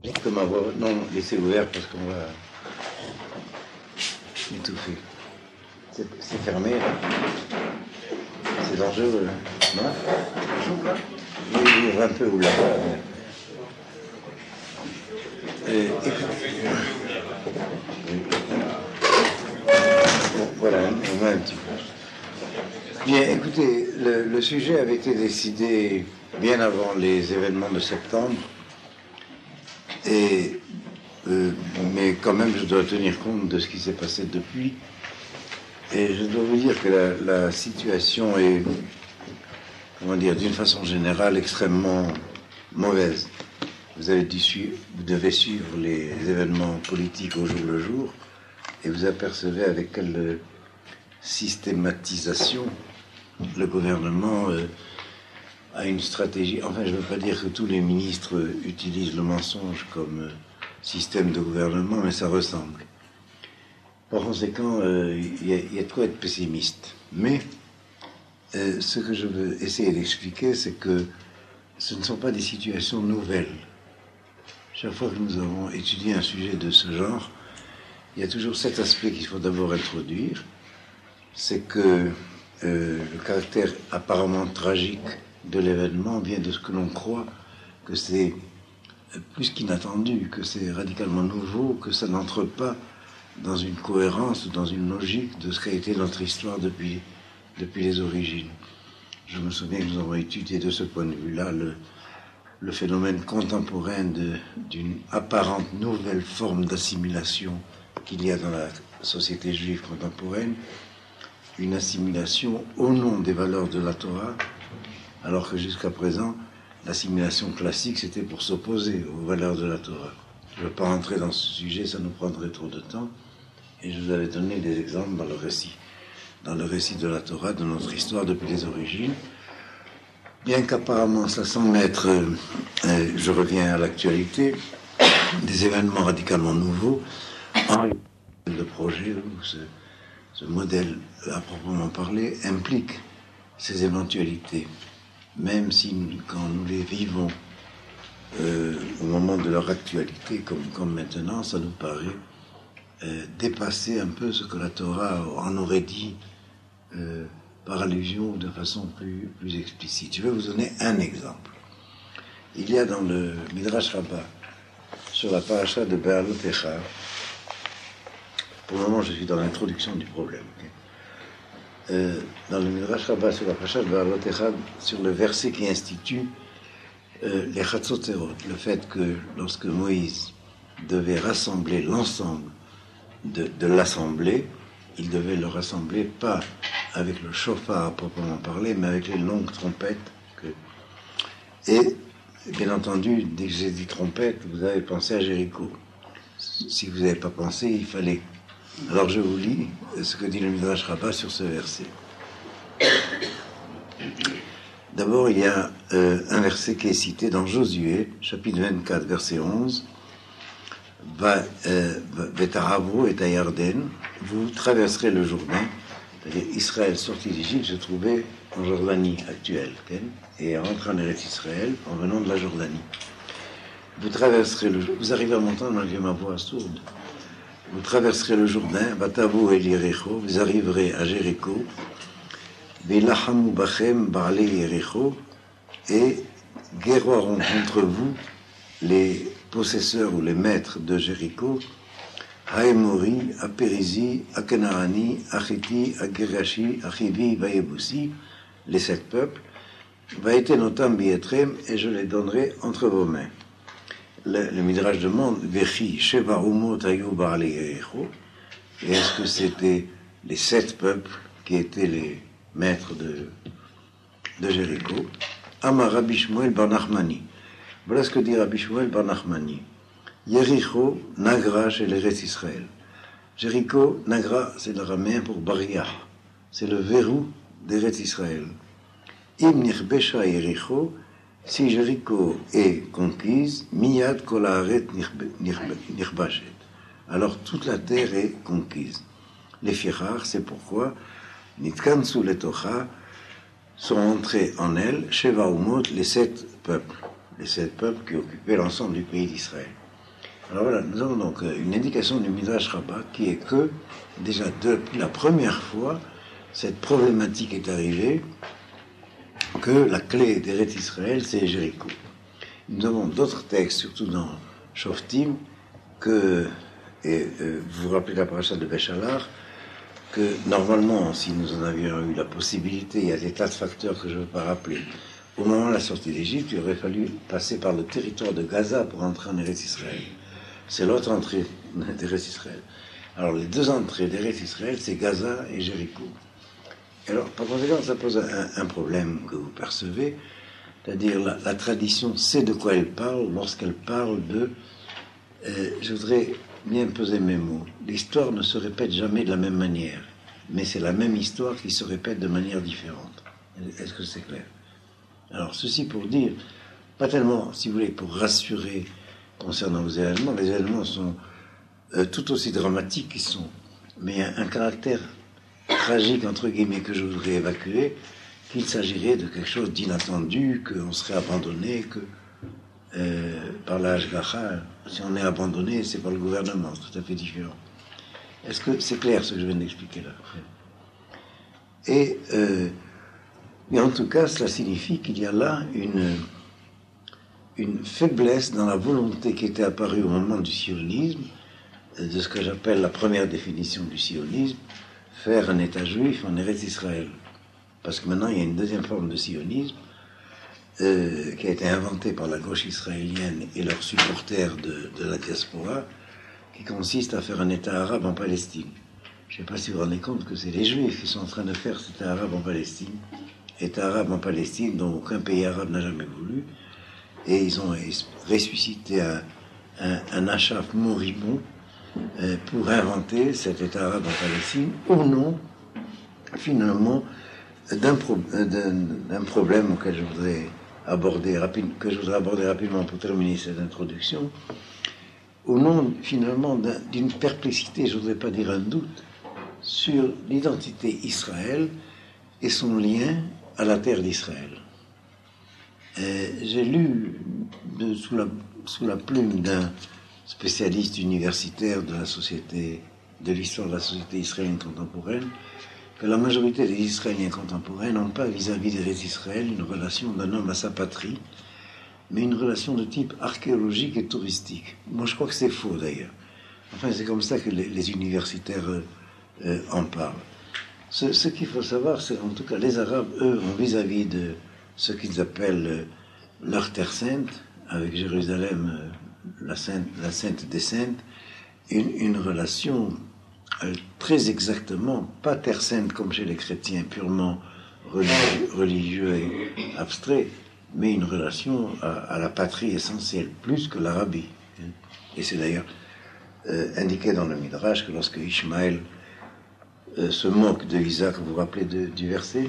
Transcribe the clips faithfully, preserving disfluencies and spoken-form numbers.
Comme avoir... Non, laissez ouvert parce qu'on va étouffer. C'est, c'est fermé, là. C'est dangereux, là. Non? J'ouvre, là? Oui, j'ouvre un peu ou là-bas. Et, écoutez. Bon, voilà, on va un petit peu. Bien, écoutez, le, le sujet avait été décidé bien avant les événements de septembre. Et, euh, mais quand même, je dois tenir compte de ce qui s'est passé depuis. Et je dois vous dire que la, la situation est, comment dire, d'une façon générale, extrêmement mauvaise. Vous, avez dû suivre, vous devez suivre les événements politiques au jour le jour, et vous apercevez avec quelle systématisation le gouvernement euh, a une stratégie. Enfin, je ne veux pas dire que tous les ministres utilisent le mensonge comme euh, système de gouvernement, mais ça ressemble. Par conséquent, euh, il y, y a de quoi être pessimiste. Mais euh, ce que je veux essayer d'expliquer, c'est que ce ne sont pas des situations nouvelles. Chaque fois que nous avons étudié un sujet de ce genre, il y a toujours cet aspect qu'il faut d'abord introduire, c'est que euh, le caractère apparemment tragique de l'événement vient de ce que l'on croit, que c'est plus qu'inattendu, que c'est radicalement nouveau, que ça n'entre pas dans une cohérence, dans une logique de ce qu'a été notre histoire depuis, depuis les origines. Je me souviens que nous avons étudié de ce point de vue-là le, le phénomène contemporain de, d'une apparente nouvelle forme d'assimilation qu'il y a dans la société juive contemporaine, une assimilation au nom des valeurs de la Torah, alors que jusqu'à présent, l'assimilation classique, c'était pour s'opposer aux valeurs de la Torah. Je ne veux pas entrer dans ce sujet, ça nous prendrait trop de temps, et je vous avais donné des exemples dans le récit, dans le récit de la Torah, de notre histoire depuis les origines. Bien qu'apparemment, ça semble être, euh, je reviens à l'actualité, des événements radicalement nouveaux, en le projet où ce, ce modèle, à proprement parler, implique ces éventualités, même si nous, quand nous les vivons euh, au moment de leur actualité, comme, comme maintenant, ça nous paraît euh, dépasser un peu ce que la Torah en aurait dit euh, par allusion ou de façon plus, plus explicite. Je vais vous donner un exemple. Il y a dans le Midrash Rabbah, sur la paracha de Be'alotecha, pour le moment je suis dans l'introduction du problème, okay? euh, dans le Midrash Rabbah sur la paracha de Be'alotecha, sur le verset qui institue euh, les Chatzoterot, le fait que lorsque Moïse devait rassembler l'ensemble de, de l'assemblée, il devait le rassembler pas avec le chauffard à proprement parler, mais avec les longues trompettes. Que... Et, bien entendu, dès que j'ai dit trompette, vous avez pensé à Jéricho. Si vous n'avez pas pensé, il fallait. Alors je vous lis ce que dit le Midrash Rabbah sur ce verset. D'abord, il y a euh, un verset qui est cité dans Josué, chapitre vingt-quatre, verset onze. Va, euh, Vetaravu et Ayarden, vous traverserez le Jourdain. C'est-à-dire Israël sorti d'Égypte se trouvait en Jordanie actuelle, okay? Et rentre en Eretz Israël en venant de la Jordanie. Vous traverserez le vous arrivez à m'entendre malgré ma voix sourde. Vous traverserez le Jourdain, Vatavu el Yericho, vous arriverez à Jéricho, Velahamu bachem ba'alei Yericho, et guerroieront contre vous les possesseurs ou les maîtres de Jéricho, Haemori, Apérizi, Akanaani, Achiti, Agirashi, Achivi, Vayebusi, les sept peuples, Vaetenotam Bietrem, et je les donnerai entre vos mains. Le, le Midrash demande, Vechi, Sheva Umot Ayu Ba'alei Yericho, et est-ce que c'était les sept peuples qui étaient les maîtres de, de Jéricho? Amar Rabbi Shmuel bar Nachmani. Voilà ce que dit Rabbi Shmuel bar Nachmani. Yericho, Nagra chez l'Eretz Israël. Jéricho, Nagra, c'est l'araméen pour Bariah. C'est le verrou d'Eretz Israël. Im nirbesha Yericho, si Jéricho est conquise, miyad kol haaret nirbashet. Alors toute la terre est conquise. Les fichar, c'est pourquoi nitkansu letocha sont entrés en elle, Sheva Umot, les sept peuples. Les sept peuples qui occupaient l'ensemble du pays d'Israël. Alors voilà, nous avons donc une indication du Midrash Rabbah qui est que, déjà depuis la première fois, cette problématique est arrivée, que la clé d'Eretz Israël, c'est Jéricho. Nous avons d'autres textes, surtout dans Shoftim, que, et euh, vous vous rappelez la paracha de Béchalar, que normalement, si nous en avions eu la possibilité, il y a des tas de facteurs que je ne veux pas rappeler. Au moment de la sortie d'Égypte, il aurait fallu passer par le territoire de Gaza pour entrer en Eretz Israël. C'est l'autre entrée d'Eretz Israël. Alors, les deux entrées d'Eretz Israël, c'est Gaza et Jéricho. Alors, par conséquent, ça pose un, un problème que vous percevez, c'est-à-dire la, la tradition sait de quoi elle parle lorsqu'elle parle de... Euh, je voudrais bien peser mes mots. L'histoire ne se répète jamais de la même manière, mais c'est la même histoire qui se répète de manière différente. Est-ce que c'est clair? Alors, ceci pour dire, pas tellement, si vous voulez, pour rassurer concernant les événements, les événements sont euh, tout aussi dramatiques qu'ils sont, mais il y a un caractère tragique, entre guillemets, que je voudrais évacuer, qu'il s'agirait de quelque chose d'inattendu, qu'on serait abandonné, que euh, par la Hashgacha, si on est abandonné, c'est par le gouvernement, c'est tout à fait différent. Est-ce que c'est clair ce que je viens d'expliquer là? Et, euh, mais en tout cas, cela signifie qu'il y a là une, une faiblesse dans la volonté qui était apparue au moment du sionisme, de ce que j'appelle la première définition du sionisme, faire un État juif en Eretz Israël. Parce que maintenant, il y a une deuxième forme de sionisme euh, qui a été inventée par la gauche israélienne et leurs supporters de, de la diaspora, qui consiste à faire un État arabe en Palestine. Je ne sais pas si vous vous rendez compte que c'est les Juifs qui sont en train de faire cet État arabe en Palestine. État arabe en Palestine dont aucun pays arabe n'a jamais voulu. Et ils ont ressuscité un, un, un achaf moribond euh, pour inventer cet État arabe en Palestine au nom, finalement, d'un, pro, d'un, d'un problème auquel je voudrais aborder rapide, que je voudrais aborder rapidement pour terminer cette introduction, au nom finalement d'un, d'une perplexité, je ne voudrais pas dire un doute, sur l'identité Israël et son lien à la terre d'Israël. Euh, j'ai lu de, sous, la, sous la plume d'un spécialiste universitaire de la société, de l'histoire de la société israélienne contemporaine, que la majorité des Israéliens contemporains n'ont pas vis-à-vis des Israël une relation d'un homme à sa patrie, mais une relation de type archéologique et touristique. Moi, je crois que c'est faux, d'ailleurs. Enfin, c'est comme ça que les, les universitaires euh, euh, en parlent. Ce, ce qu'il faut savoir, c'est en tout cas, les Arabes, eux, ont vis-à-vis de ce qu'ils appellent euh, leur terre sainte, avec Jérusalem, euh, la, sainte, la sainte des saintes, une, une relation euh, très exactement, pas terre sainte comme chez les chrétiens, purement religieux, religieux et abstrait, mais une relation à, à la patrie essentielle, plus que l'Arabie. Et c'est d'ailleurs euh, indiqué dans le Midrash que lorsque Ishmaël euh, se moque de Isaac, vous vous rappelez de, du verset,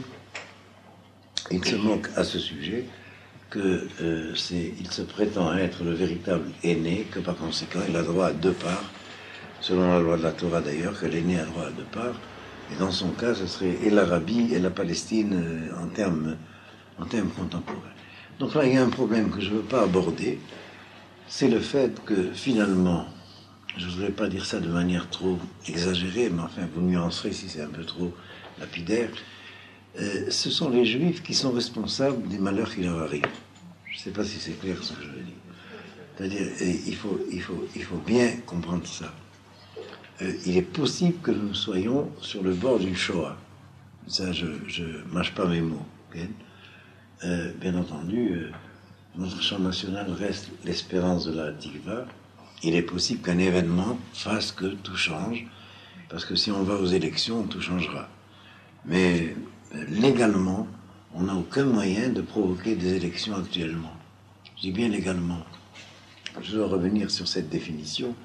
il se moque à ce sujet que euh, c'est, il se prétend être le véritable aîné, que par conséquent il a droit à deux parts, selon la loi de la Torah d'ailleurs, que l'aîné a droit à deux parts, et dans son cas ce serait et l'Arabie et la Palestine euh, en termes en termes contemporains. Donc là il y a un problème que je ne veux pas aborder, c'est le fait que finalement, je ne voudrais pas dire ça de manière trop exagérée, mais enfin vous nuancerez si c'est un peu trop lapidaire, euh, ce sont les Juifs qui sont responsables des malheurs qui leur arrivent. Je ne sais pas si c'est clair ce que je veux dire. C'est-à-dire, il faut, il faut, il faut bien comprendre ça. Euh, il est possible que nous soyons sur le bord d'une Shoah. Ça, je ne mâche pas mes mots. Okay? Euh, bien entendu, euh, notre champ national reste l'espérance de la Tikva. Il est possible qu'un événement fasse que tout change, parce que si on va aux élections, tout changera. Mais euh, légalement, on n'a aucun moyen de provoquer des élections actuellement. Je dis bien légalement. Je dois revenir sur cette définition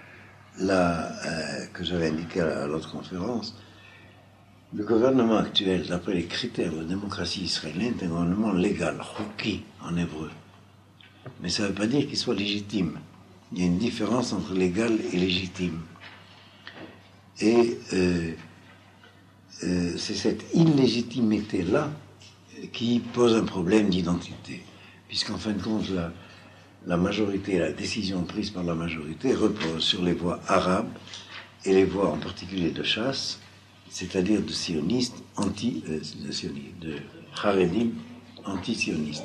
là, euh, que j'avais indiquée à, à l'autre conférence. Le gouvernement actuel, d'après les critères de la démocratie israélienne, est un gouvernement légal, chouki en hébreu. Mais ça ne veut pas dire qu'il soit légitime. Il y a une différence entre légal et légitime. Et euh, euh, c'est cette illégitimité-là qui pose un problème d'identité. Puisqu'en fin de compte, la, la majorité, la décision prise par la majorité repose sur les voies arabes et les voies en particulier de chasse, c'est-à-dire de sionistes anti, euh, de, sionistes, de Haredim anti-sionistes.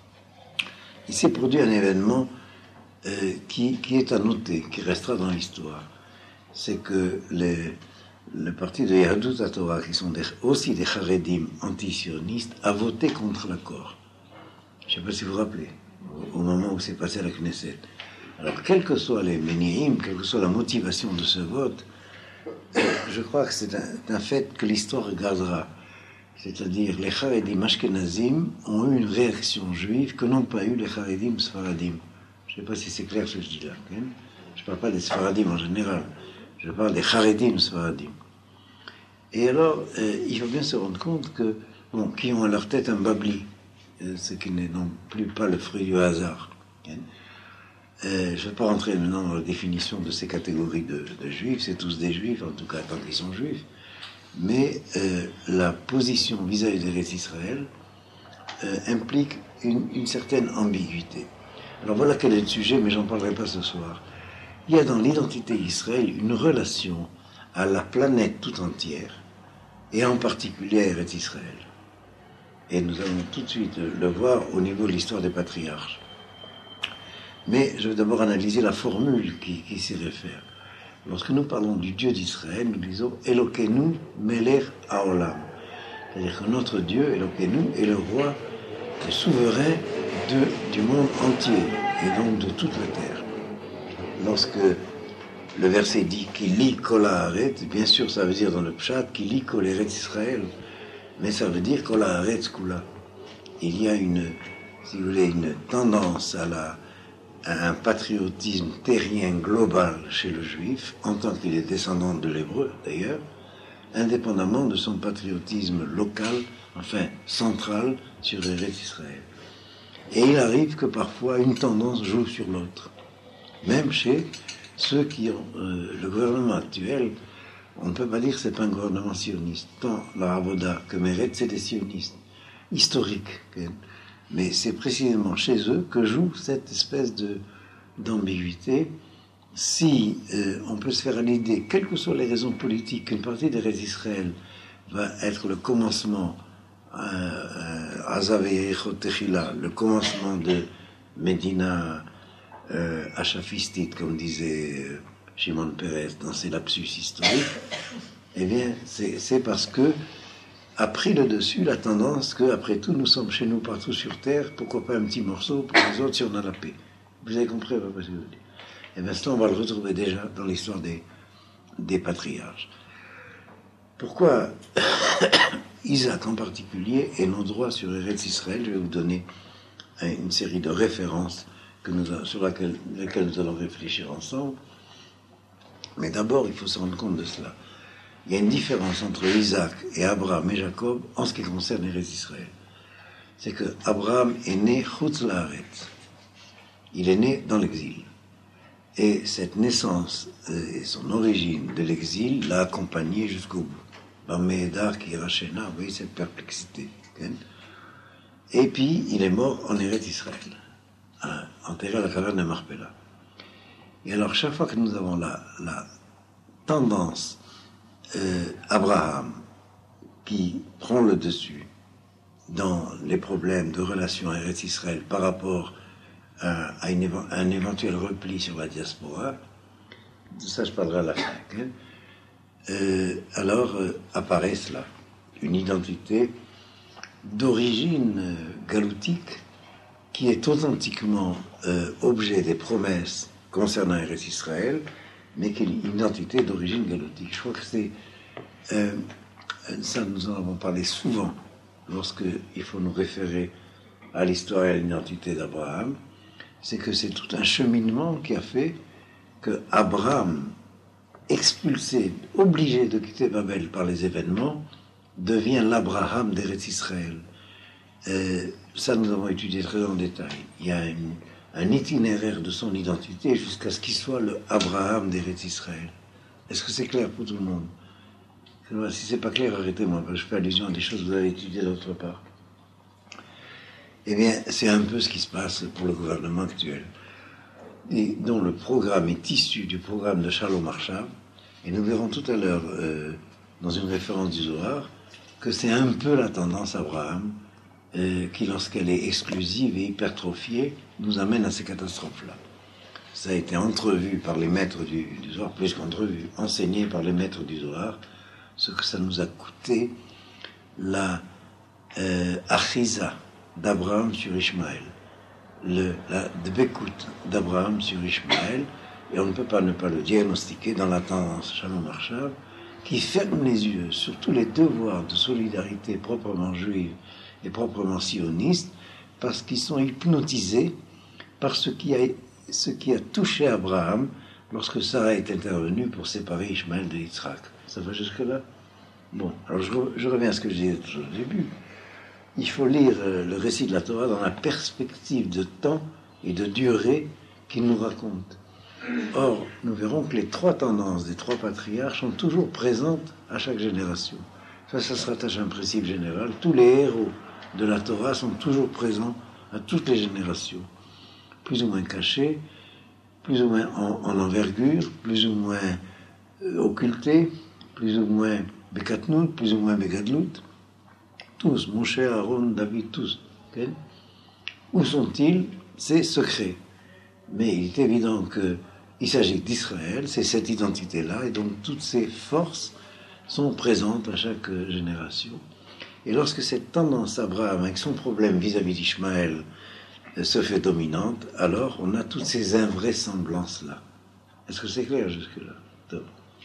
Il s'est produit un événement euh, qui, qui est à noter, qui restera dans l'histoire. C'est que les, le parti de Yahadut HaTorah, qui sont des, aussi des Haredim anti-sionistes, a voté contre l'accord. Je ne sais pas si vous vous rappelez, au, au moment où s'est passé la Knesset. Alors, quels que soient les méni'im, quelle que soit la motivation de ce vote, euh, je crois que c'est un, un fait que l'histoire regardera. C'est-à-dire, les Haredim Ashkenazim ont eu une réaction juive que n'ont pas eu les Haredim Sfaradim. Je ne sais pas si c'est clair ce que je dis là. Hein? Je ne parle pas des Sfaradim en général. Je parle des Haredim Sfaradim. Et alors, euh, il faut bien se rendre compte que, bon, qui ont à leur tête un babli, euh, ce qui n'est non plus pas le fruit du hasard. Hein? Euh, je ne vais pas rentrer maintenant dans la définition de ces catégories de, de juifs. C'est tous des juifs, en tout cas tant qu'ils sont juifs. Mais euh, la position vis-à-vis d'Eretz Israël euh, implique une, une certaine ambiguïté. Alors voilà quel est le sujet, mais j'en parlerai pas ce soir. Il y a dans l'identité d'Israël une relation à la planète tout entière, et en particulier à Eretz Israël. Et nous allons tout de suite le voir au niveau de l'histoire des patriarches. Mais je vais d'abord analyser la formule qui, qui s'y réfère. Lorsque nous parlons du Dieu d'Israël, nous disons « Elokeinu melech haolam ». C'est-à-dire que notre Dieu, Elokeinu, est le roi, le souverain de, du monde entier, et donc de toute la terre. Lorsque le verset dit « Kili kol haaretz », bien sûr ça veut dire dans le pshat « Kili kol eretz Israël », mais ça veut dire « Kol haaretz kula ». Il y a une, si vous voulez, une tendance à la... un patriotisme terrien global chez le juif, en tant qu'il est descendant de l'hébreu d'ailleurs, indépendamment de son patriotisme local, enfin central, sur Eretz Israël. Et il arrive que parfois une tendance joue sur l'autre. Même chez ceux qui ont euh, le gouvernement actuel, on ne peut pas dire que ce n'est pas un gouvernement sioniste. Tant la Avoda que Meretz, c'est des sionistes, historiques. Mais c'est précisément chez eux que joue cette espèce de, d'ambiguïté. Si euh, on peut se faire à l'idée, quelles que soient les raisons politiques, qu'une partie d'Eretz Israël va être le commencement, Azav Yerichot Techila, le commencement de Médina euh, achafistite, comme disait euh, Shimon Peres dans ses lapsus historiques, eh bien, c'est, c'est parce que a pris le dessus la tendance que, après tout, nous sommes chez nous partout sur Terre, pourquoi pas un petit morceau pour les autres si on a la paix. Vous avez compris ce que je veux dire? Et bien, cela, on va le retrouver déjà dans l'histoire des, des patriarches. Pourquoi Isaac en particulier est nos droits sur Eretz Israël? Je vais vous donner une série de références que nous, sur laquelle, lesquelles nous allons réfléchir ensemble. Mais d'abord, il faut se rendre compte de cela. Il y a une différence entre Isaac et Abraham et Jacob en ce qui concerne Eretz Israël. C'est que Abraham est né Chutz Laaretz. Il est né dans l'exil. Et cette naissance et son origine de l'exil l'a accompagné jusqu'au bout. Bamehedar qui Rachena, vous voyez cette perplexité. Et puis, il est mort en Eretz Israël, enterré à la caverne de Marpella. Et alors, chaque fois que nous avons la, la tendance Euh, Abraham qui prend le dessus dans les problèmes de relations à Eretz Israël par rapport à, à, une, à un éventuel repli sur la diaspora, de ça je parlerai à la fin, hein. euh, alors euh, apparaît cela, une identité d'origine euh, galoutique qui est authentiquement euh, objet des promesses concernant Eretz Israël, mais qui est une identité d'origine galoutique. Je crois que c'est... Euh, ça, nous en avons parlé souvent lorsqu'il faut nous référer à l'histoire et à l'identité d'Abraham. C'est que c'est tout un cheminement qui a fait que Abraham, expulsé, obligé de quitter Babel par les événements, devient l'Abraham d'Eretz Israël. Euh, ça, nous avons étudié très en détail. Il y a une... un itinéraire de son identité jusqu'à ce qu'il soit le Abraham d'Eretz Israël. Est-ce que c'est clair pour tout le monde? Si c'est pas clair, arrêtez-moi, parce que je fais allusion à des choses que vous avez étudiées d'autre part. Eh bien, c'est un peu ce qui se passe pour le gouvernement actuel. et dont le programme est issu du programme de Shalom Arshav. Et nous verrons tout à l'heure, euh, dans une référence du Zohar, que c'est un peu la tendance Abraham, euh, qui, lorsqu'elle est exclusive et hypertrophiée, nous amène à ces catastrophes-là. Ça a été entrevu par les maîtres du, du Zohar, plus qu'entrevu, enseigné par les maîtres du Zohar, ce que ça nous a coûté la euh, achiza d'Abraham sur Ishmaël, le, la dbekout d'Abraham sur Ishmaël, et on ne peut pas ne pas le diagnostiquer dans la tendance Shalom Arshav, qui ferme les yeux sur tous les devoirs de solidarité proprement juive et proprement sionistes, parce qu'ils sont hypnotisés par ce qui a, ce qui a touché Abraham lorsque Sarah est intervenue pour séparer Ishmaël de Yitzhak. Ça va jusque-là? Bon, alors je, je reviens à ce que je disais au début. Il faut lire le récit de la Torah dans la perspective de temps et de durée qu'il nous raconte. Or, nous verrons que les trois tendances des trois patriarches sont toujours présentes à chaque génération. Ça, ça se rattache à un principe général. Tous les héros de la Torah sont toujours présents à toutes les générations, plus ou moins cachés, plus ou moins en, en envergure, plus ou moins euh, occultés, plus ou moins bekatnout, plus ou moins begadlout. Tous, Moshe, Aaron, David, tous. Okay? Où sont-ils? C'est secret. Mais il est évident qu'il s'agit d'Israël, c'est cette identité-là, et donc toutes ces forces sont présentes à chaque génération. Et lorsque cette tendance Abraham, avec son problème vis-à-vis d'Ishmaël, se fait dominante, alors on a toutes ces invraisemblances-là. Est-ce que c'est clair jusque-là? Donc,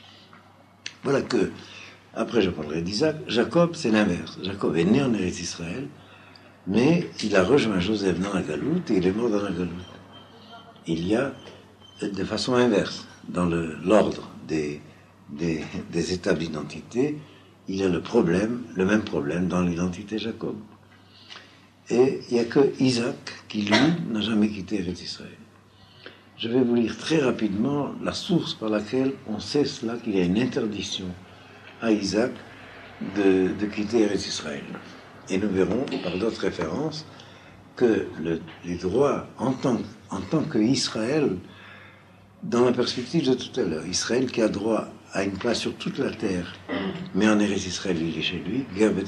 voilà que, après je parlerai d'Isaac, Jacob c'est l'inverse. Jacob est né en Eretz Israël, mais il a rejoint Joseph dans la Galoute et il est mort dans la Galoute. Il y a de façon inverse, dans le, l'ordre des, des, des étapes d'identité, il y a le problème, le même problème dans l'identité Jacob. Et il n'y a que Isaac qui, lui, n'a jamais quitté Eretz Israël. Je vais vous lire très rapidement la source par laquelle on sait cela, qu'il y a une interdiction à Isaac de, de quitter Eretz Israël. Et nous verrons, par d'autres références, que le, les droits en tant, en tant qu'Israël, dans la perspective de tout à l'heure, Israël qui a droit à une place sur toute la terre, mais en Eretz Israël, il est chez lui,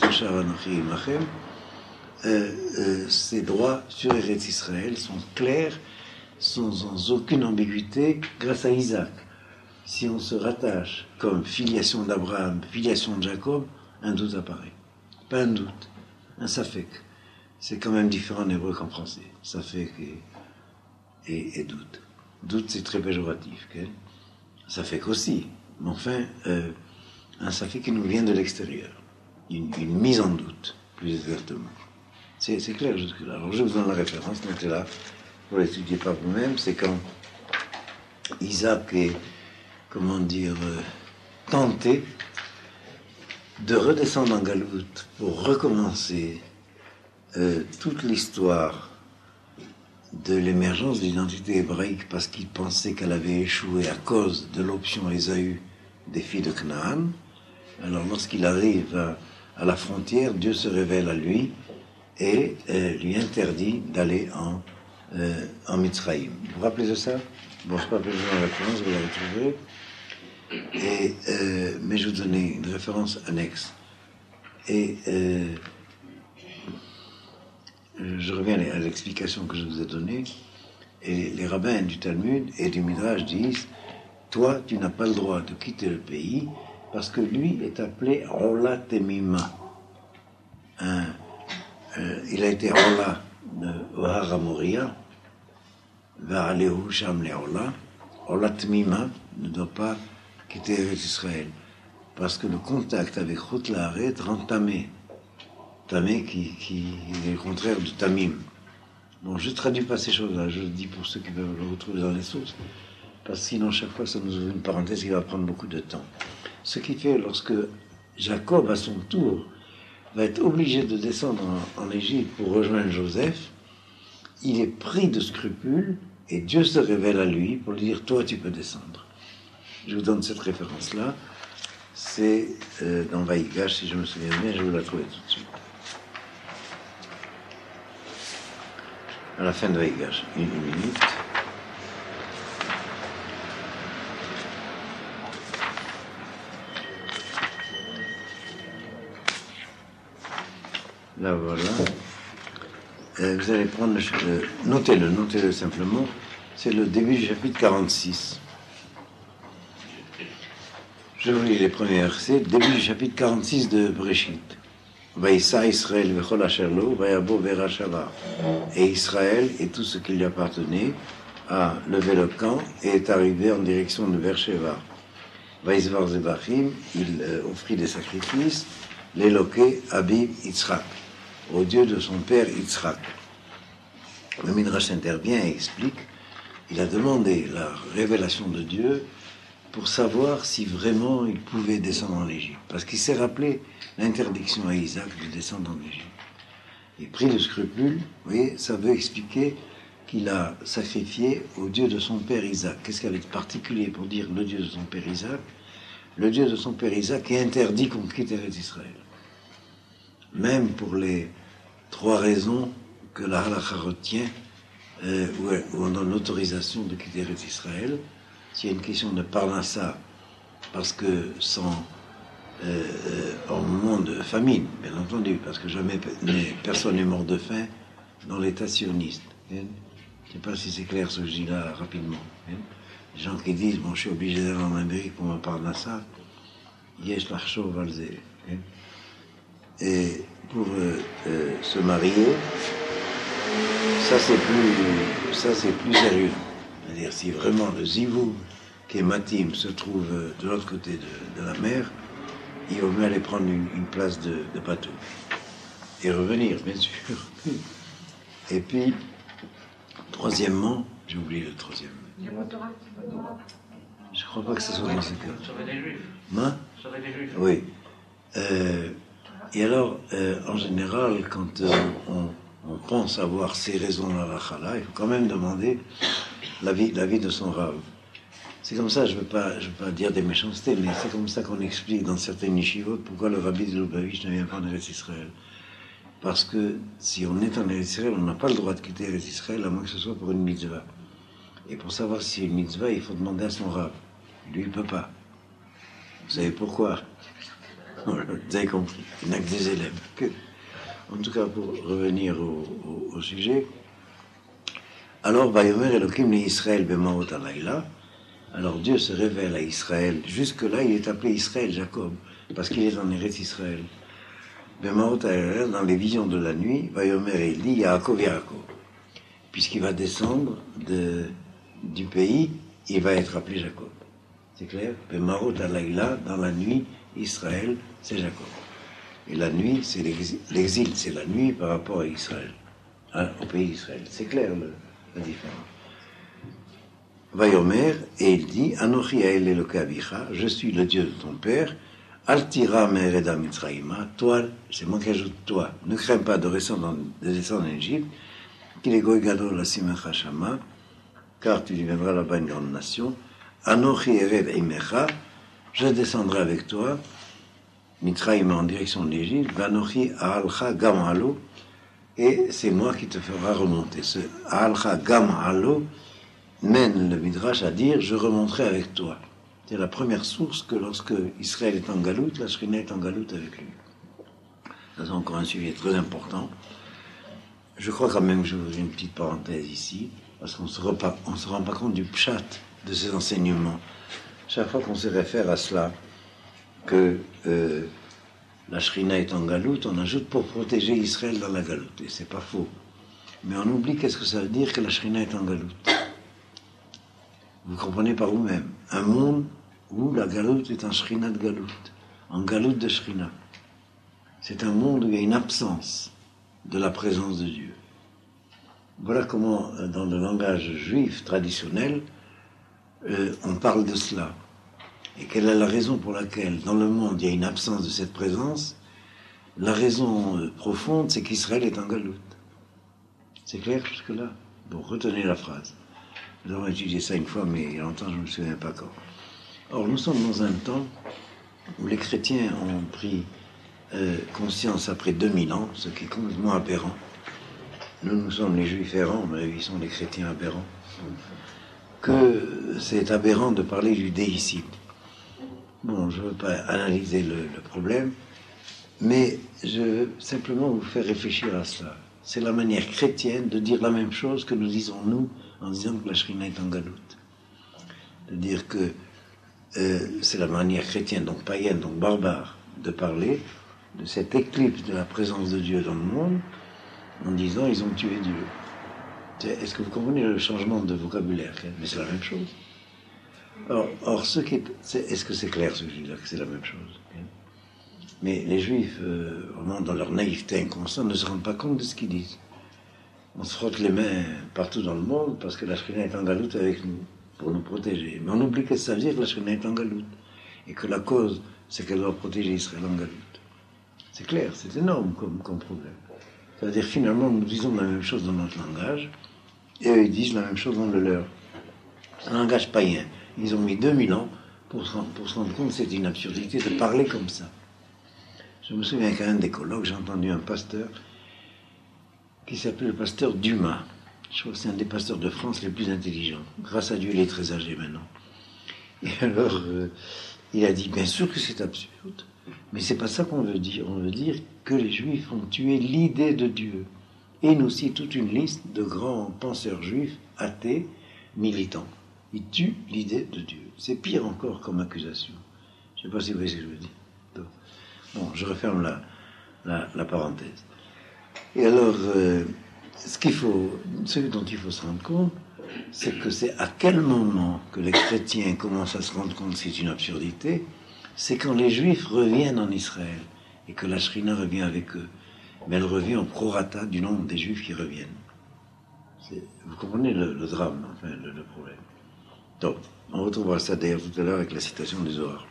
euh, euh, ses droits sur Eretz Israël sont clairs, sont sans aucune ambiguïté, grâce à Isaac. Si on se rattache comme filiation d'Abraham, filiation de Jacob, un doute apparaît. Pas un doute, un safek. C'est quand même différent en hébreu qu'en français. Safek et, et, et doute. Doute, c'est très péjoratif. Okay? Safek aussi. Mais enfin, euh, un safek qui nous vient de l'extérieur. Une, une mise en doute, plus exactement. C'est, c'est clair jusque-là. Alors je vous donne la référence, notez là, pour l'étudier par vous-même. C'est quand Isaac est, comment dire, euh, tenté de redescendre en Galoute pour recommencer euh, toute l'histoire de l'émergence de l'identité hébraïque, parce qu'il pensait qu'elle avait échoué à cause de l'option Ésaü des filles de Canaan. Alors lorsqu'il arrive à, à la frontière, Dieu se révèle à lui et euh, lui interdit d'aller en, euh, en Mitzraïm. Vous vous rappelez de ça? Bon, je ne sais pas plus la référence, vous la retrouverez. Et, euh, mais je vous donnais une référence annexe. Et euh, je reviens à l'explication que je vous ai donnée. Et les rabbins du Talmud et du Midrash disent: toi, tu n'as pas le droit de quitter le pays parce que lui est appelé Ola Temima. Un, euh, il a été Ola au Har Moria, Va'alehu Sham Leola. Ola Temima ne doit pas quitter Israël parce que le contact avec Chut La'aret rend tamé. Tamé qui, qui est le contraire de Tamim. Bon, je ne traduis pas ces choses-là, je le dis pour ceux qui peuvent le retrouver dans les sources, parce que sinon, chaque fois, ça nous ouvre une parenthèse qui va prendre beaucoup de temps. Ce qui fait, lorsque Jacob, à son tour, va être obligé de descendre en, en Égypte pour rejoindre Joseph, il est pris de scrupules, et Dieu se révèle à lui pour lui dire: toi, tu peux descendre. Je vous donne cette référence-là. C'est euh, dans Vaïgash, si je me souviens bien, je vais vous la trouver tout de suite. À la fin de Vaïgash, une, une minute. Là, voilà. Euh, vous allez prendre, le, euh, notez-le, notez-le simplement. C'est le début du chapitre quarante-six. Je vous lis les premiers versets. Début du chapitre quarante-six de Bereshit. Vaïssa Israël vechol asher lo, vayabo verachava. Et Israël et tout ce qui lui appartenait a levé le camp et est arrivé en direction de Beersheba. Vaïsvar zebachim, il euh, offrit des sacrifices, l'éloqué Abib Yitzhak, au Dieu de son père Yitzhak. Le Midrash intervient et explique, il a demandé la révélation de Dieu pour savoir si vraiment il pouvait descendre en Égypte. Parce qu'il s'est rappelé l'interdiction à Isaac de descendre en Égypte. Et pris de scrupule, vous voyez, ça veut expliquer qu'il a sacrifié au Dieu de son père Isaac. Qu'est-ce qu'il y avait de particulier pour dire le Dieu de son père Isaac? Le Dieu de son père Isaac est interdit qu'on quitte Eretz Israël. Même pour les trois raisons que la halakha retient, euh, où, où on donne l'autorisation de quitter Eretz Israël. S'il y a une question de parnassa, parce que sans euh, en moment de famine, bien entendu, parce que jamais personne n'est mort de faim dans l'État sioniste. Hein? Je ne sais pas si c'est clair ce que je dis là rapidement. Hein? Les gens qui disent, bon, je suis obligé d'aller en Amérique pour ma parnassa, yesh lachshov valze. Et pour euh, euh, se marier, ça c'est plus, ça c'est plus sérieux. C'est-à-dire, si vraiment le zivou qui est matim se trouve de l'autre côté de, de la mer, il vaut mieux aller prendre une, une place de, de bateau. Et revenir, bien sûr. Et puis, troisièmement, j'ai oublié le troisième. Je ne crois pas que ce soit dans ce cas. Sauver les Juifs. Hein? Sauver les Juifs. Oui. Euh, et alors, euh, en général, quand euh, on, on pense avoir ces raisons-là, il faut quand même demander l'avis, l'avis de son rav. C'est comme ça, je ne veux pas, je veux pas dire des méchancetés, mais c'est comme ça qu'on explique dans certaines yeshivot pourquoi le rabbi de Lubavitch ne vient pas en Eretz Israël. Parce que si on est en Eretz Israël, on n'a pas le droit de quitter Eretz Israël à moins que ce soit pour une mitzvah. Et pour savoir si c'est une mitzvah, il faut demander à son rav. Lui, il ne peut pas. Vous savez pourquoi? Vous avez compris. Il n'a que des élèves. Que... En tout cas, pour revenir au, au, au sujet, alors, Vayomer Elokim le Israël b'maot alayla. Alors Dieu se révèle à Israël. Jusque-là, il est appelé Israël, Jacob, parce qu'il est en Eretz Israël. B'maot alayla, dans les visions de la nuit, Vayomer Eli Yaakov Yaakov. Puisqu'il va descendre de, du pays, il va être appelé Jacob. C'est clair? B'maot alayla, dans la nuit, Israël, c'est Jacob. Et la nuit, c'est l'exil, l'exil c'est la nuit par rapport à Israël, hein, au pays d'Israël. C'est clair le, la différence. Vayomer, et il dit, Anochi Yael Eloke Avicha, je suis le Dieu de ton père, Altira Mereda Mitzraïma, toi, c'est moi qui ajoute toi, ne crains pas de descendre, de descendre en Égypte, qu'il est Goy Gadol la Simecha Shama, car tu deviendras là-bas une grande nation, Anochi Ered Imecha, je descendrai avec toi, Mitzraïma en direction de l'Égypte, Vanochi Aalcha Gam Alo, et c'est moi qui te fera remonter. Ce Aalcha Gam Alo mène le Midrash à dire je remonterai avec toi. C'est la première source que lorsque Israël est en galoute, la Shrina est en galoute avec lui. Ça, c'est encore un sujet très important. Je crois quand même que je vous ouvre une petite parenthèse ici, parce qu'on ne se, se rend pas compte du pshat de ces enseignements. Chaque fois qu'on se réfère à cela, que euh, la Shrina est en galoute, on ajoute pour protéger Israël dans la galoute. Et c'est pas faux. Mais on oublie qu'est-ce que ça veut dire que la Shrina est en galoute. Vous comprenez par vous-même. Un monde où la galoute est en Shrina de galoute, en galoute de Shrina. C'est un monde où il y a une absence de la présence de Dieu. Voilà comment, dans le langage juif traditionnel, euh, on parle de cela. Et quelle est la raison pour laquelle, dans le monde, il y a une absence de cette présence? La raison euh, profonde, c'est qu'Israël est en galoute. C'est clair jusque-là? Bon, retenez la phrase. Nous avons étudié ça une fois, mais il y a longtemps, je ne me souviens pas quand. Or, nous sommes dans un temps où les chrétiens ont pris euh, conscience après deux mille ans, ce qui est complètement aberrant. Nous, nous sommes les juifs errants, mais ils sont les chrétiens aberrants. Que c'est aberrant de parler du déicide. Bon, je ne veux pas analyser le, le problème, Mais je veux simplement vous faire réfléchir à cela. C'est la manière chrétienne de dire la même chose que nous disons nous en disant que la Shrina est en galoute. De dire que euh, c'est la manière chrétienne, donc païenne, donc barbare, de parler de cette éclipse de la présence de Dieu dans le monde en disant ils ont tué Dieu. Est-ce que vous comprenez le changement de vocabulaire? Mais c'est la même chose. Or, or ce qui est, c'est, est-ce que c'est clair ce que je dis là, que c'est la même chose? Mais les Juifs, euh, vraiment dans leur naïveté inconstante, ne se rendent pas compte de ce qu'ils disent. On se frotte les mains partout dans le monde parce que la Shrina est en galoute avec nous, pour nous protéger. Mais on oublie que ça veut dire que la Shrina est en galoute. Et que la cause, c'est qu'elle doit protéger Israël en galoute. C'est clair, c'est énorme comme, comme problème. C'est-à-dire finalement, nous disons la même chose dans notre langage, et eux, ils disent la même chose dans le leur. Un langage païen. Ils ont mis deux mille ans pour se, pour se rendre compte que c'est une absurdité de parler comme ça. Je me souviens qu'à un des colloques, j'ai entendu un pasteur qui s'appelle le pasteur Dumas. Je crois que c'est un des pasteurs de France les plus intelligents. Grâce à Dieu, il est très âgé maintenant. Et alors, euh, il a dit, bien sûr que c'est absurde, mais c'est pas ça qu'on veut dire. On veut dire que les Juifs ont tué l'idée de Dieu. Et il nous cite toute une liste de grands penseurs juifs, athées, militants. Ils tuent l'idée de Dieu. C'est pire encore comme accusation. Je ne sais pas si vous voyez ce que je veux dire. Donc, bon, je referme la, la, la parenthèse. Et alors, euh, ce qu'il faut, ce dont il faut se rendre compte, c'est que c'est à quel moment que les chrétiens commencent à se rendre compte que c'est une absurdité, c'est quand les Juifs reviennent en Israël et que la Shrina revient avec eux. Mais elle revient au prorata du nombre des Juifs qui reviennent. C'est, vous comprenez le, le drame, enfin, le, le problème. Donc, on retrouvera ça d'ailleurs tout à l'heure avec la citation des Zohar.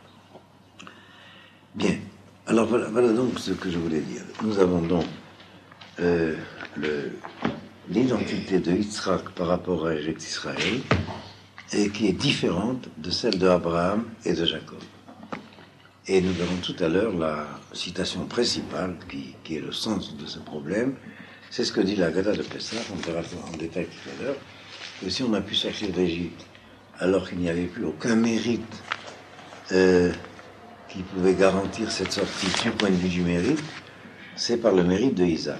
Bien. Alors voilà, voilà donc ce que je voulais dire. Nous avons donc euh, le, l'identité de Yitzhak par rapport à Égypte Israël, et qui est différente de celle d'Abraham et de Jacob. Et nous verrons tout à l'heure la citation principale, qui, qui est le sens de ce problème. C'est ce que dit la Haggadah de Pessah, on verra en détail tout à l'heure, que si on a pu sortir d'Égypte alors qu'il n'y avait plus aucun mérite euh, qui pouvait garantir cette sortie du point de vue du mérite, c'est par le mérite de Isaac.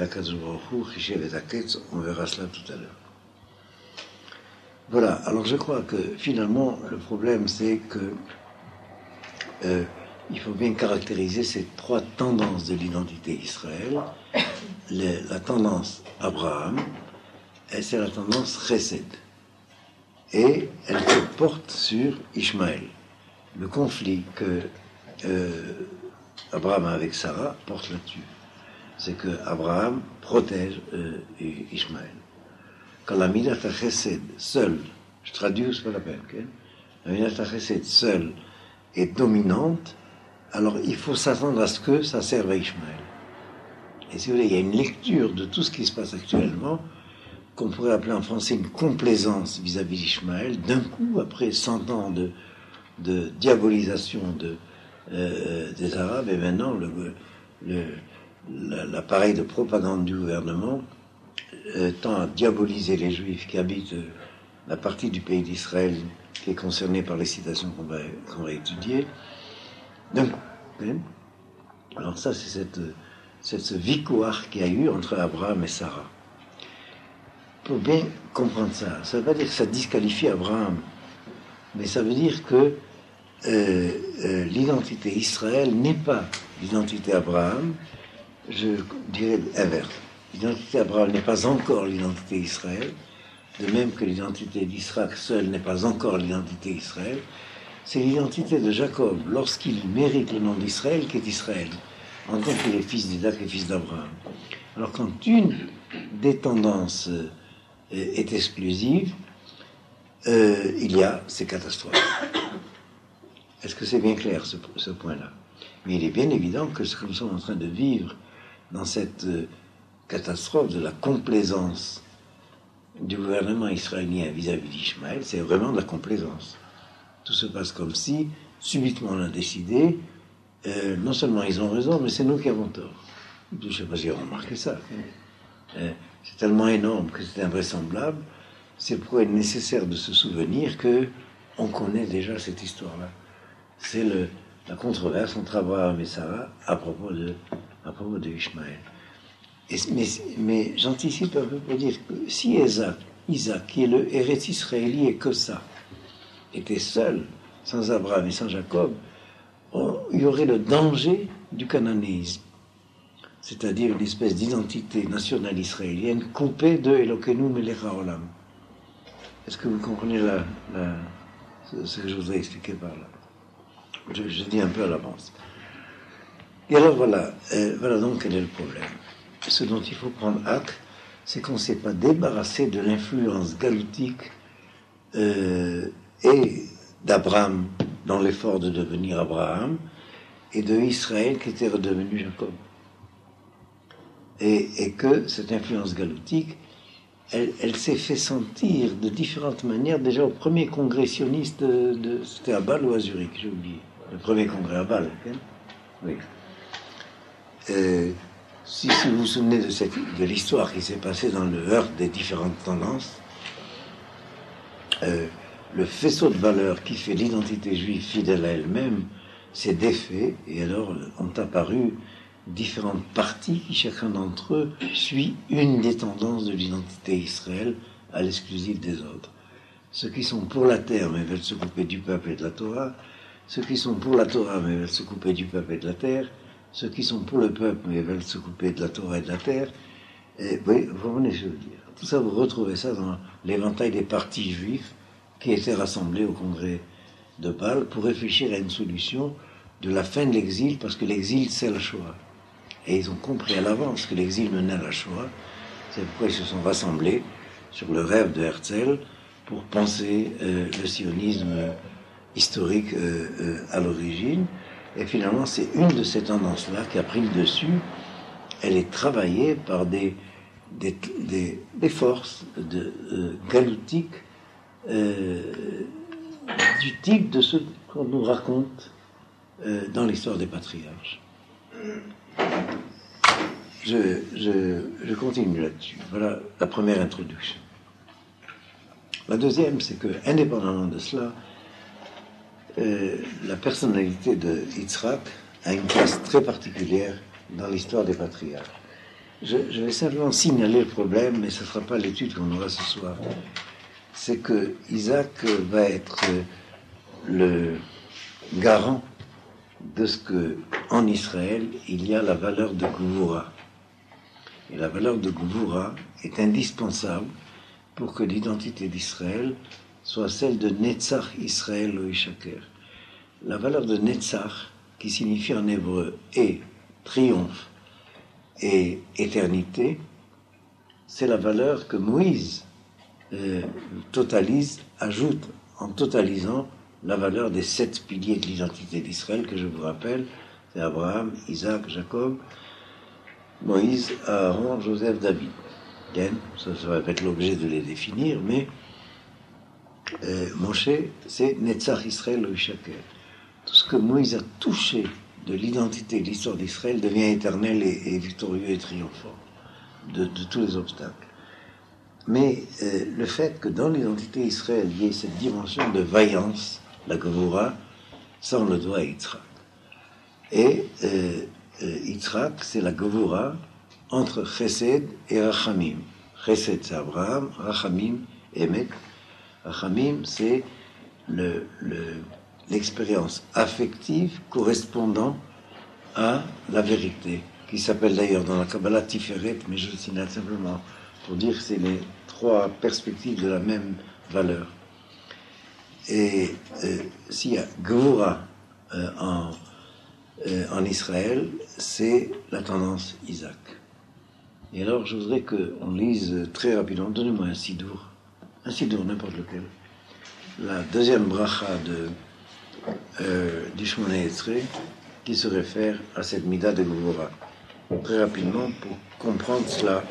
On verra cela tout à l'heure. Voilà, alors je crois que finalement le problème c'est que euh, il faut bien caractériser ces trois tendances de l'identité Israël. Le, la tendance Abraham, et c'est la tendance Chesed. Et elle se porte sur Ishmaël. Le conflit que euh, Abraham a avec Sarah porte là-dessus. C'est que Abraham protège euh, Ishmaël. Quand la Midat HaChesed seule, je traduis, c'est pas la peine, okay? La Midat HaChesed seule est dominante, alors il faut s'attendre à ce que ça serve à Ishmaël. Et si vous voulez, il y a une lecture de tout ce qui se passe actuellement qu'on pourrait appeler en français une complaisance vis-à-vis d'Ishmaël. D'un coup, après cent ans de, de diabolisation de, euh, des Arabes, et maintenant le, le, l'appareil de propagande du gouvernement euh, tend à diaboliser les Juifs qui habitent euh, la partie du pays d'Israël qui est concernée par les citations qu'on va, qu'on va étudier. Donc, hein, alors ça, c'est cette, cette, ce victoire qu'il y a eu entre Abraham et Sarah. Pour bien comprendre ça, ça ne veut pas dire que ça disqualifie Abraham, mais ça veut dire que euh, euh, l'identité Israël n'est pas l'identité Abraham, je dirais l'inverse. L'identité Abraham n'est pas encore l'identité Israël, de même que l'identité d'Israël seule n'est pas encore l'identité Israël. C'est l'identité de Jacob, lorsqu'il mérite le nom d'Israël, qui est Israël, en tant qu'il est fils d'Isaac et fils d'Abraham. Alors quand une des tendances euh, est exclusive, euh, il y a ces catastrophes. Est-ce que c'est bien clair ce, ce point-là? Mais il est bien évident que ce que nous sommes en train de vivre dans cette euh, catastrophe de la complaisance du gouvernement israélien vis-à-vis d'Ishmaël, c'est vraiment de la complaisance. Tout se passe comme si, subitement on a décidé, euh, non seulement ils ont raison, mais c'est nous qui avons tort. Je ne sais pas si vous avez remarqué ça. Euh, c'est tellement énorme que c'est invraisemblable. C'est pourquoi il est nécessaire de se souvenir que on connaît déjà cette histoire-là. C'est le, la controverse entre Abraham et Sarah à propos de, à propos de Ishmaël. Et, mais, mais j'anticipe un peu pour dire que si Isaac, Isaac qui est le Eretz israélien et que ça, était seul, sans Abraham et sans Jacob, on, il y aurait le danger du cananéisme, c'est-à-dire une espèce d'identité nationale israélienne coupée de Elokeinu Melech HaOlam. Est-ce que vous comprenez la, la, ce, ce que je vous ai expliqué par là? Je, je dis un peu à l'avance. Et alors voilà, euh, voilà donc quel est le problème. Ce dont il faut prendre acte, c'est qu'on ne s'est pas débarrassé de l'influence galoutique euh, et d'Abraham dans l'effort de devenir Abraham, et de Israël qui était redevenu Jacob. Et, et que cette influence galoutique, elle, elle s'est fait sentir de différentes manières, déjà au premier congrès sioniste de, de c'était à Bâle ou à Zurich, j'ai oublié. Le premier congrès à Bâle, hein? Oui. Euh, si, si vous vous souvenez de, cette, de l'histoire qui s'est passée dans le heurt des différentes tendances, euh, le faisceau de valeurs qui fait l'identité juive fidèle à elle-même s'est défait, et alors ont apparu différentes parties qui, chacun d'entre eux, suit une des tendances de l'identité Israël à l'exclusif des autres. Ceux qui sont pour la terre mais veulent se couper du peuple et de la Torah, ceux qui sont pour la Torah mais veulent se couper du peuple et de la terre, ceux qui sont pour le peuple mais veulent se couper de la Torah et de la terre. Et, oui, vous comprenez ce que je veux dire. Tout ça, vous retrouvez ça dans l'éventail des partis juifs qui étaient rassemblés au congrès de Bâle pour réfléchir à une solution de la fin de l'exil, parce que l'exil, c'est la Shoah. Et ils ont compris à l'avance que l'exil menait à la Shoah. C'est pourquoi ils se sont rassemblés sur le rêve de Herzl pour penser euh, le sionisme historique euh, euh, à l'origine. Et finalement, c'est une de ces tendances-là qui a pris le dessus. Elle est travaillée par des, des, des, des forces de, euh, galoutiques euh, du type de ce qu'on nous raconte euh, dans l'histoire des patriarches. Je, je, je continue là-dessus. Voilà la première introduction. La deuxième, c'est que, indépendamment de cela, euh, la personnalité de Yitzhak a une place très particulière dans l'histoire des patriarches. Je, je vais simplement signaler le problème, mais ce ne sera pas l'étude qu'on aura ce soir. C'est que Isaac va être le garant de ce que, en Israël, il y a la valeur de Gvura. Et la valeur de Gvura est indispensable pour que l'identité d'Israël soit celle de Netzach Israël lo Yishaker. La valeur de Netzach, qui signifie en hébreu et triomphe et éternité, c'est la valeur que Moïse euh, totalise, ajoute en totalisant la valeur des sept piliers de l'identité d'Israël, que je vous rappelle, c'est Abraham, Isaac, Jacob, Moïse, Aaron, Joseph, David. Bien, ça, ça va être l'objet de les définir, mais euh, Moshe, c'est Netzach Israël lo Yishaker. Tout ce que Moïse a touché de l'identité de l'histoire d'Israël devient éternel et, et victorieux et triomphant de, de tous les obstacles. Mais euh, le fait que dans l'identité d'Israël, il y ait cette dimension de vaillance, la Gevura, ça on le doit à Yitzhak. Et euh, euh, Yitzhak, c'est la Gevura entre Chesed et Rachamim. Chesed, c'est Abraham, Rachamim, Emet. Rachamim, c'est le, le, l'expérience affective correspondant à la vérité, qui s'appelle d'ailleurs dans la Kabbalah Tiferet, mais je le signale simplement pour dire que c'est les trois perspectives de la même valeur. Et euh, s'il y a Gevura euh, en, euh, en Israël, c'est la tendance Isaac. Et alors, je voudrais qu'on lise très rapidement, donnez-moi un sidour, un sidour, n'importe lequel, la deuxième bracha de, euh, du Shmoneh Esrei, qui se réfère à cette Mida de Gevura. Très rapidement, pour comprendre cela,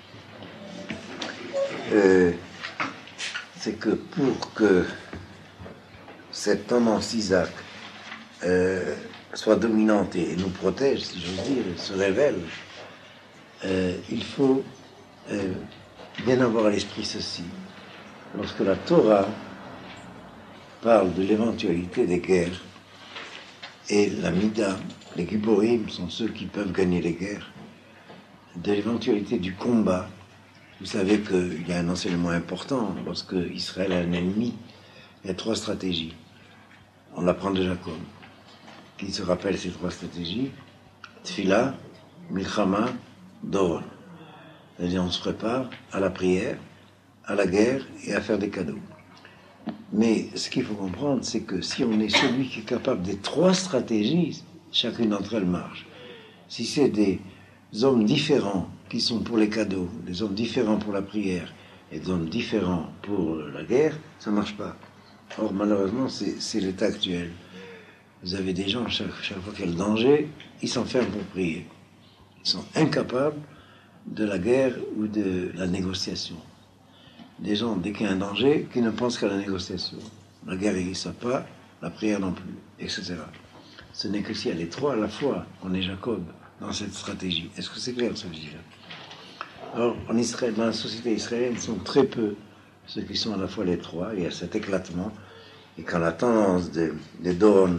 euh, c'est que pour que cette tendance Isaac euh, soit dominante et nous protège, si j'ose dire, se révèle, euh, il faut euh, bien avoir à l'esprit ceci. Lorsque la Torah parle de l'éventualité des guerres Et la Mida, les Giborim sont ceux qui peuvent gagner les guerres. De l'éventualité du combat, vous savez qu'il y a un enseignement important lorsque Israël a un ennemi. Il y a trois stratégies. On l'apprend de Jacob. Qui se rappelle ces trois stratégies? Tfila, Milchama, Doron. C'est-à-dire on se prépare à la prière, à la guerre et à faire des cadeaux. Mais ce qu'il faut comprendre, c'est que si on est celui qui est capable des trois stratégies, chacune d'entre elles marche. Si c'est des hommes différents qui sont pour les cadeaux, des hommes différents pour la prière et des hommes différents pour la guerre, ça ne marche pas. Or, malheureusement, c'est, c'est l'état actuel. Vous avez des gens, chaque, chaque fois qu'il y a le danger, ils s'enferment pour prier. Ils sont incapables de la guerre ou de la négociation. Des gens, dès qu'il y a un danger, qui ne pensent qu'à la négociation. La guerre n'existe pas, la prière non plus, et cetera. Ce n'est que s'il y a les trois à la fois, on est Jacob dans cette stratégie. Est-ce que c'est clair, ce que je dis là? Alors, en Israël, dans la société israélienne, ils sont très peu ceux qui sont à la fois les trois. Il y a cet éclatement. Et quand la tendance des, des Doron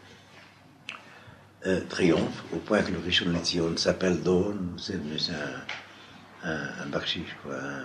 euh, triomphe, au point que le Rishon LeZion s'appelle Doron, c'est, c'est un, un, un bakshish, quoi. Un,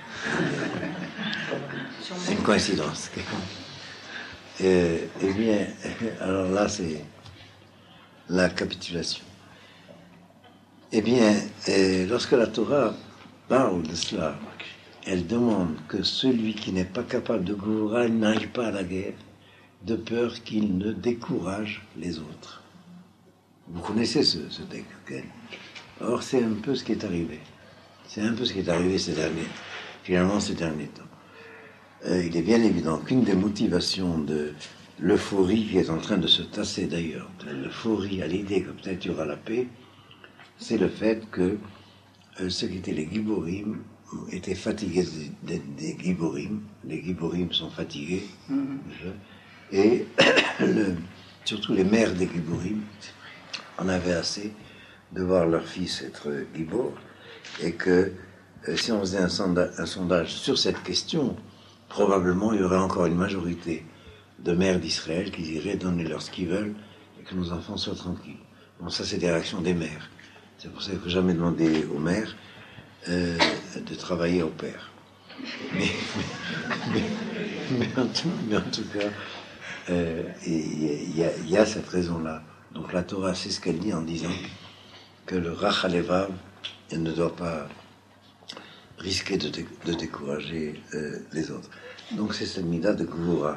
c'est une coïncidence. Et, eh bien, alors là, c'est la capitulation. Eh bien, eh, lorsque la Torah parle de cela, elle demande que celui qui n'est pas capable de gouverner n'aille pas à la guerre, de peur qu'il ne décourage les autres. Vous connaissez ce, ce texte. Okay? Or, c'est un peu ce qui est arrivé. C'est un peu ce qui est arrivé ces derniers, finalement ces derniers temps. Euh, il est bien évident qu'une des motivations de l'euphorie qui est en train de se tasser d'ailleurs, de l'euphorie à l'idée que peut-être il y aura la paix, c'est le fait que euh, ceux qui étaient les Giborim étaient fatigués d'être des Giborim. Les Giborim sont fatigués. Mm-hmm. Et le, surtout les mères des Giborim en avaient assez de voir leur fils être Gibor. Et que euh, si on faisait un sondage, un sondage sur cette question, probablement il y aurait encore une majorité de mères d'Israël qui diraient donnez-leur ce qu'ils veulent et que nos enfants soient tranquilles. Bon, ça c'est des réactions des mères. C'est pour ça qu'il ne faut jamais demander aux mères euh, de travailler au père. Mais, mais, mais, mais, en, tout, mais en tout cas, euh, il y, y, y a cette raison-là. Donc la Torah, c'est ce qu'elle dit en disant que le Rach HaLevav, elle ne doit pas risquer de, dé, de décourager euh, les autres. Donc c'est cette mida de Gvura.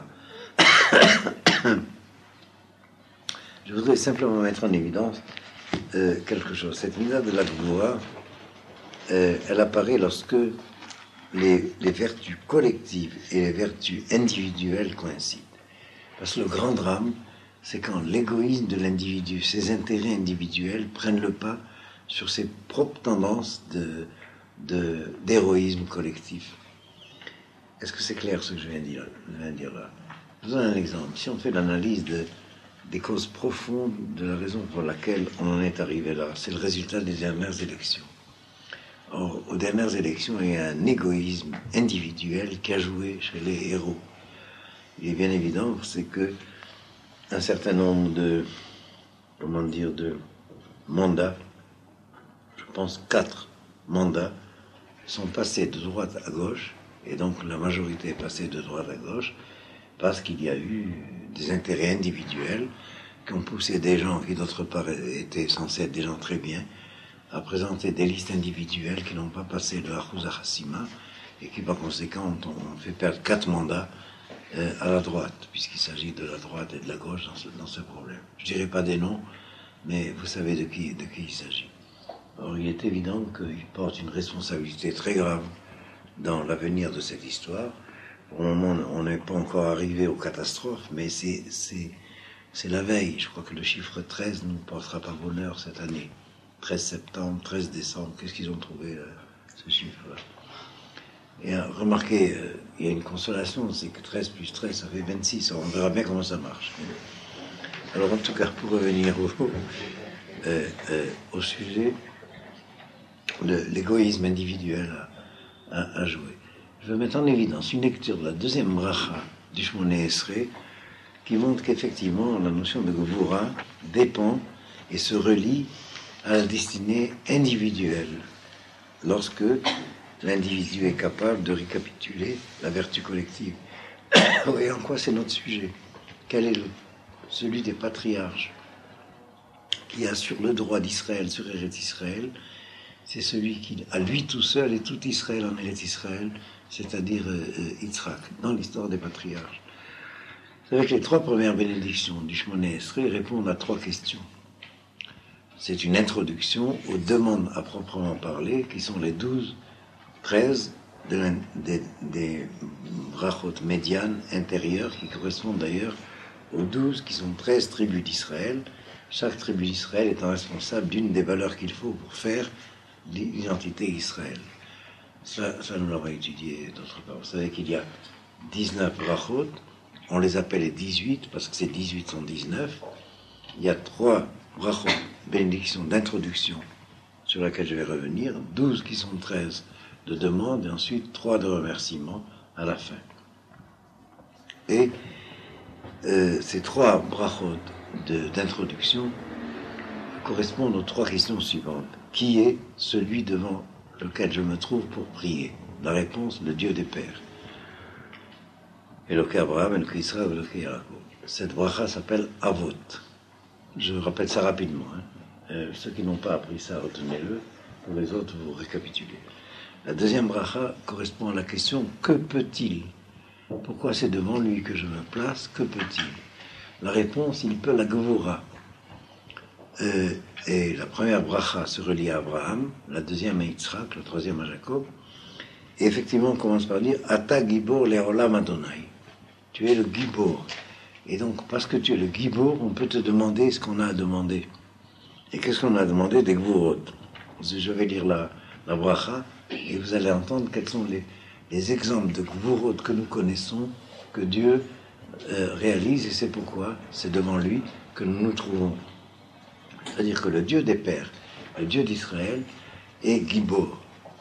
Je voudrais simplement mettre en évidence euh, quelque chose. Cette mida de la Gvura, euh, elle apparaît lorsque les, les vertus collectives et les vertus individuelles coïncident. Parce que le grand drame, c'est quand l'égoïsme de l'individu, ses intérêts individuels prennent le pas sur ses propres tendances de, de, d'héroïsme collectif. Est-ce que c'est clair ce que je viens de dire, je viens de dire là? Je vous donne un exemple. Si on fait l'analyse de, des causes profondes de la raison pour laquelle on en est arrivé là, c'est le résultat des dernières élections. Or, aux dernières élections, il y a un égoïsme individuel qui a joué chez les héros. Il est bien évident, c'est que un certain nombre de, comment dire, de mandats, je pense quatre mandats, sont passés de droite à gauche, et donc la majorité est passée de droite à gauche, parce qu'il y a eu des intérêts individuels qui ont poussé des gens qui d'autre part étaient censés être des gens très bien, à présenter des listes individuelles qui n'ont pas passé de Achouza Hassima, et qui par conséquent ont fait perdre quatre mandats Euh, à la droite, puisqu'il s'agit de la droite et de la gauche dans ce, dans ce problème. Je ne dirai pas des noms, mais vous savez de qui, de qui il s'agit. Or, il est évident qu'il porte une responsabilité très grave dans l'avenir de cette histoire. Pour le moment, on n'est pas encore arrivé aux catastrophes, mais c'est, c'est, c'est la veille. Je crois que le chiffre treize nous portera par bonheur cette année. treize septembre, treize décembre, qu'est-ce qu'ils ont trouvé, euh, ce chiffre-là? Et euh, remarquez, euh, il y a une consolation, c'est que treize plus treize, ça fait vingt-six. On verra bien comment ça marche. Alors, en tout cas, pour revenir au, euh, euh, au sujet, de l'égoïsme individuel à, à, à jouer. Je vais mettre en évidence une lecture de la deuxième bracha du Shmoneh Esrei qui montre qu'effectivement, la notion de Gevura dépend et se relie à la destinée individuelle, lorsque l'individu est capable de récapituler la vertu collective. Et en quoi c'est notre sujet? Quel est le, celui des patriarches qui assure le droit d'Israël sur Eretz Israël? C'est celui qui, à lui tout seul, et tout Israël en Eretz Israël, c'est-à-dire euh, Yitzhak, dans l'histoire des patriarches. C'est vrai que les trois premières bénédictions du Shmoneh Esrei répondent à trois questions. C'est une introduction aux demandes à proprement parler, qui sont les douze, treize de des, des brachot médianes intérieures, qui correspondent d'ailleurs aux douze, qui sont treize tribus d'Israël. Chaque tribu d'Israël étant responsable d'une des valeurs qu'il faut pour faire l'identité Israël. Ça, ça nous l'avons étudié d'autre part. Vous savez qu'il y a dix-neuf brachot, on les appelle les dix-huit, parce que ces dix-huit sont dix-neuf. Il y a trois brachot, bénédictions d'introduction, sur laquelle je vais revenir, douze qui sont treize de demande, et ensuite trois de remerciements à la fin. Et euh, ces trois brachot de, d'introduction correspondent aux trois questions suivantes. Qui est celui devant lequel je me trouve pour prier? La réponse, le Dieu des pères. Eloké Abraham, Eloké Israël, Eloké Yaakov. Cette bracha s'appelle Avot. Je rappelle ça rapidement. Hein. Euh, ceux qui n'ont pas appris ça, retenez-le. Pour les autres, vous récapitulez. La deuxième bracha correspond à la question « Que peut-il » Pourquoi c'est devant lui que je me place? Que peut-il? La réponse, il peut la Gevura. Euh, et la première bracha se relie à Abraham, la deuxième à Yitzhak, la troisième à Jacob. Et effectivement, on commence par dire Ata Gibor Leolam Adonai. Tu es le Gibor. Et donc, parce que tu es le Gibor, on peut te demander ce qu'on a à demander. Et qu'est-ce qu'on a à demander? Des Gvurot. Je vais lire la, la bracha, et vous allez entendre quels sont les, les exemples de Gvurot que nous connaissons, que Dieu euh, réalise, et c'est pourquoi c'est devant lui que nous nous trouvons. C'est-à-dire que le Dieu des pères, le Dieu d'Israël, est Gibor.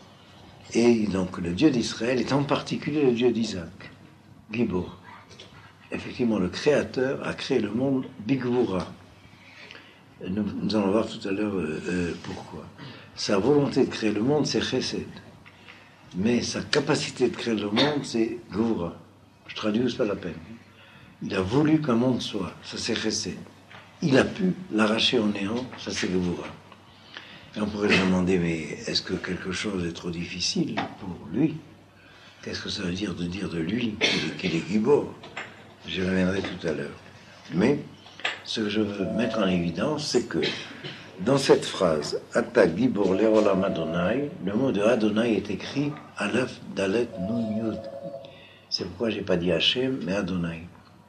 Et donc le Dieu d'Israël est en particulier le Dieu d'Isaac, Gibor. Effectivement, le Créateur a créé le monde Bigvura. Nous, nous allons voir tout à l'heure euh, euh, pourquoi. Sa volonté de créer le monde, c'est Chesed. Mais sa capacité de créer le monde, c'est Gvura. Je traduis, c'est pas la peine. Il a voulu qu'un monde soit, ça c'est Chesed. Il a pu l'arracher au néant, ça c'est Gevura. Et on pourrait se demander, mais est-ce que quelque chose est trop difficile pour lui? Qu'est-ce que ça veut dire de dire de lui qu'il est Gibor? J'y reviendrai tout à l'heure. Mais ce que je veux mettre en évidence, c'est que dans cette phrase, Ata Gibor Leolam Adonai, le mot de Adonai est écrit Aleph Dalet Nun Yud. C'est pourquoi j'ai pas dit Hachem, mais Adonai.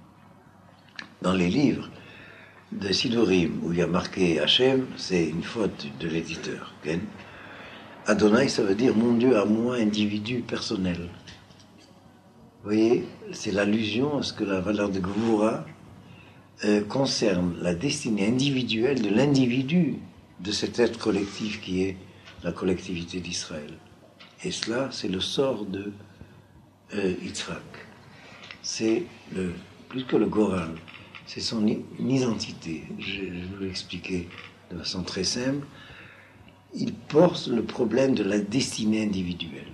Dans les livres de Sidurim, où il y a marqué Hachem, c'est une faute de l'éditeur. Okay? Adonai, ça veut dire mon Dieu à moi, individu personnel. Vous voyez, c'est l'allusion à ce que la valeur de Gvura euh, concerne la destinée individuelle de l'individu de cet être collectif qui est la collectivité d'Israël. Et cela, c'est le sort de euh, Yitzhak. C'est le, plus que le Goral. C'est son identité. Je, je vais vous l'expliquer de façon très simple. Il porte le problème de la destinée individuelle.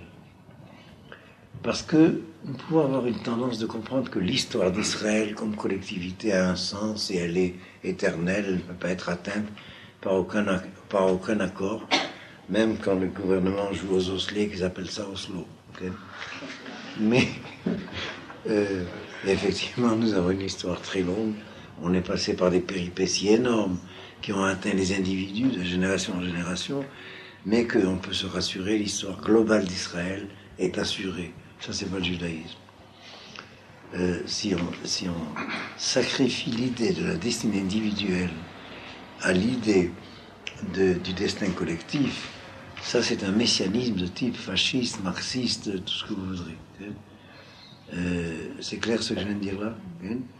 Parce que nous pouvons avoir une tendance de comprendre que l'histoire d'Israël comme collectivité a un sens et elle est éternelle, elle ne peut pas être atteinte par aucun, par aucun accord, même quand le gouvernement joue aux osselets, qu'ils appellent ça Oslo. Okay? Mais euh, effectivement, nous avons une histoire très longue. On est passé par des péripéties énormes qui ont atteint les individus de génération en génération, mais qu'on peut se rassurer, l'histoire globale d'Israël est assurée. Ça, c'est pas le judaïsme. Euh, si, on, si on sacrifie l'idée de la destinée individuelle à l'idée de, du destin collectif, ça, c'est un messianisme de type fasciste, marxiste, tout ce que vous voudrez. Euh, c'est clair ce que je viens de dire là?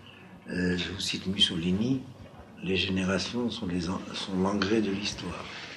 euh, Je vous cite Mussolini, les générations sont, les, sont l'engrais de l'histoire.